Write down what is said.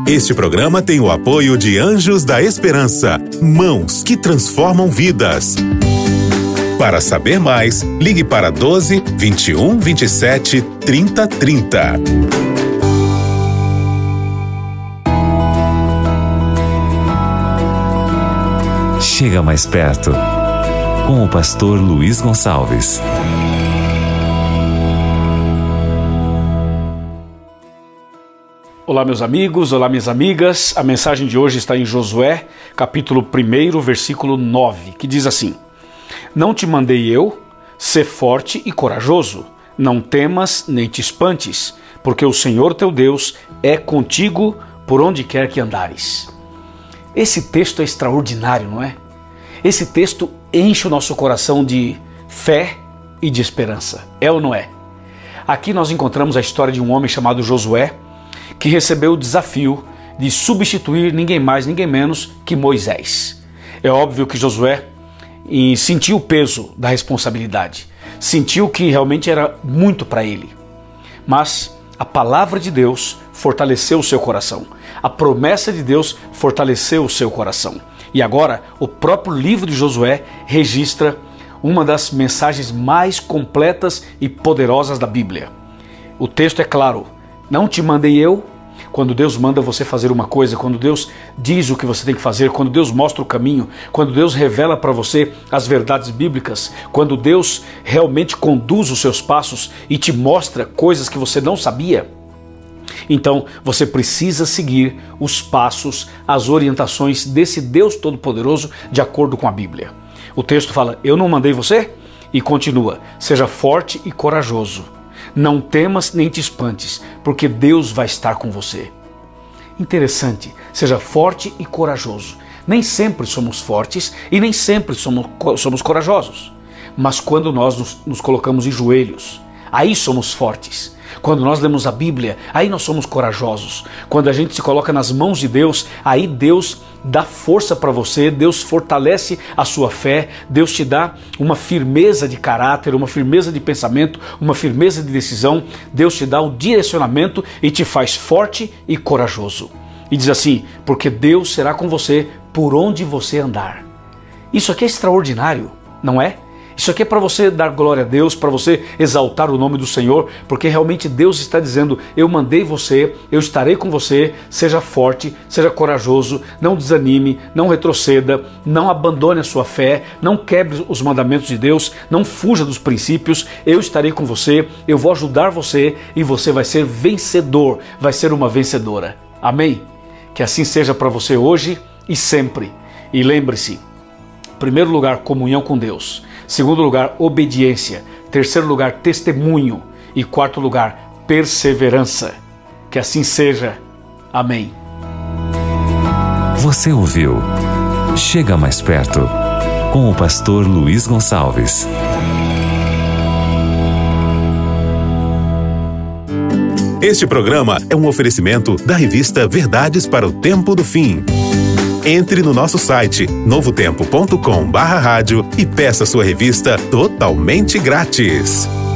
Este programa tem o apoio de Anjos da Esperança, mãos que transformam vidas. Para saber mais, ligue para 12 21 27 30 30. Chega mais perto, com o pastor Luiz Gonçalves. Olá, meus amigos, olá, minhas amigas. A mensagem de hoje está em Josué, capítulo 1, versículo 9, que diz assim: Não te mandei eu? Sê forte e corajoso. Não temas nem te espantes, porque o Senhor teu Deus é contigo por onde quer que andares. Esse texto é extraordinário, não é? Esse texto enche o nosso coração de fé e de esperança. É ou não é? Aqui nós encontramos a história de um homem chamado Josué, que recebeu o desafio de substituir ninguém mais, ninguém menos que Moisés. É óbvio que Josué sentiu o peso da responsabilidade, sentiu que realmente era muito para ele. Mas a palavra de Deus fortaleceu o seu coração, a promessa de Deus fortaleceu o seu coração. E agora o próprio livro de Josué registra uma das mensagens mais completas e poderosas da Bíblia. O texto é claro: não te mandei eu? Quando Deus manda você fazer uma coisa, quando Deus diz o que você tem que fazer, quando Deus mostra o caminho, quando Deus revela para você as verdades bíblicas, quando Deus realmente conduz os seus passos e te mostra coisas que você não sabia, então você precisa seguir os passos, as orientações desse Deus Todo-Poderoso de acordo com a Bíblia. O texto fala: eu não mandei você? E continua: seja forte e corajoso. Não temas nem te espantes, porque Deus vai estar com você. Interessante, seja forte e corajoso. Nem sempre somos fortes e nem sempre somos corajosos. Mas quando nós nos colocamos em joelhos, aí somos fortes. Quando nós lemos a Bíblia, aí nós somos corajosos. Quando a gente se coloca nas mãos de Deus, aí Deus dá força para você, Deus fortalece a sua fé, Deus te dá uma firmeza de caráter, uma firmeza de pensamento, uma firmeza de decisão, Deus te dá o direcionamento e te faz forte e corajoso. E diz assim: porque Deus será com você por onde você andar. Isso aqui é extraordinário, não é? Isso aqui é para você dar glória a Deus, para você exaltar o nome do Senhor, porque realmente Deus está dizendo: eu mandei você, eu estarei com você, seja forte, seja corajoso, não desanime, não retroceda, não abandone a sua fé, não quebre os mandamentos de Deus, não fuja dos princípios, eu estarei com você, eu vou ajudar você e você vai ser vencedor, vai ser uma vencedora. Amém? Que assim seja para você hoje e sempre. E lembre-se, em primeiro lugar, comunhão com Deus. Segundo lugar, obediência. Terceiro lugar, testemunho. E quarto lugar, perseverança. Que assim seja. Amém. Você ouviu Chega Mais Perto, com o pastor Luiz Gonçalves. Este programa é um oferecimento da revista Verdades para o Tempo do Fim. Entre no nosso site novotempo.com/rádio e peça sua revista totalmente grátis.